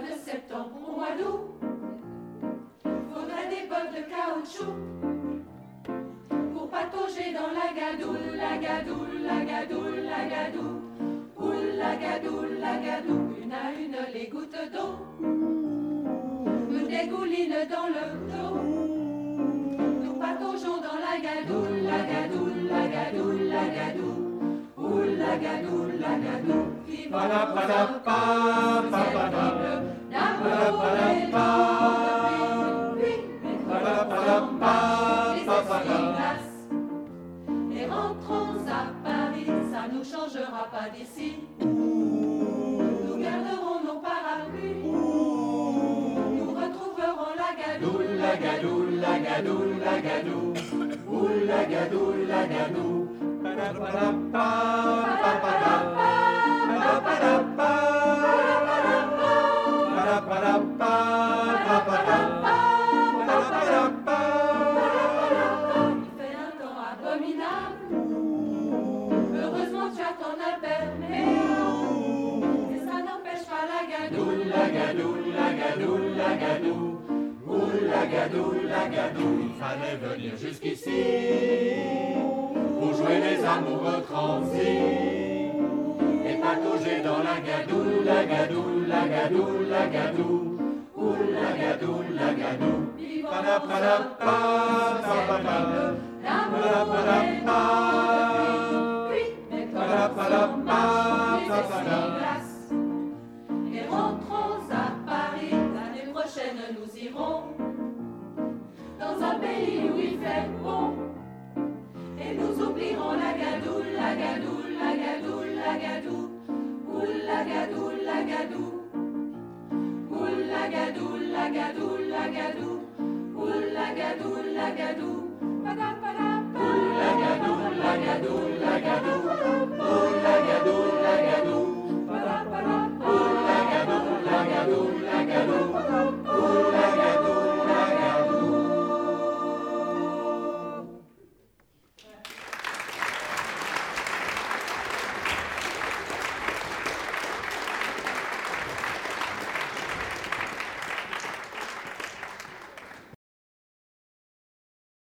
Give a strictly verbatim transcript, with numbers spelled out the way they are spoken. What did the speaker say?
de septembre au mois d'août. Faudrait des bottes de caoutchouc pour patauger dans la gadoule, la gadoule, la gadoule, la gadoule. Oule, la gadoule, la gadoule, une à une les gouttes d'eau nous dégoulinent dans le dos. Nous pataugeons dans la gadoule, la gadoule, la gadoule, la gadoule. Oule, la gadoule, la gadoule, qui va dans un ciel bleu d'amour et de pluie. Mais les essuie-glaces et rentrons à Paris, ça nous changera pas d'ici. Nous garderons nos parapluies, nous retrouverons la gadoule, la gadoule, la gadoule, la gadoule. Oule, la gadoule, la gadoule. Il fait un temps abominable. Heureusement tu as ton imperméable. Mais ça n'empêche pas la gadoule, la gadoule, la gadoule, la gadoule. Oule, la gadoule, la gadoule. Il fallait venir jusqu'ici pour jouer les amoureux transis et patauger dans la gadoule, la gadoule, la gadoule, la gadoule. Oule, la gadoule, la gadoule. Vivons dans un ciel bleu d'amour et de pluie. Mettons les essuie-glaces et rentrons à Paris. L'année prochaine nous irons dans un pays où il fait bon. Et nous oublierons la gadoule, la gadoule, la gadoule, la gadoule. Oule, la gadoule, la gadoule. Oule, la gadoule, la gadoule, la gadoule. Oule, la gadoule, la gadoule. Oule, la gadoule, la gadoule.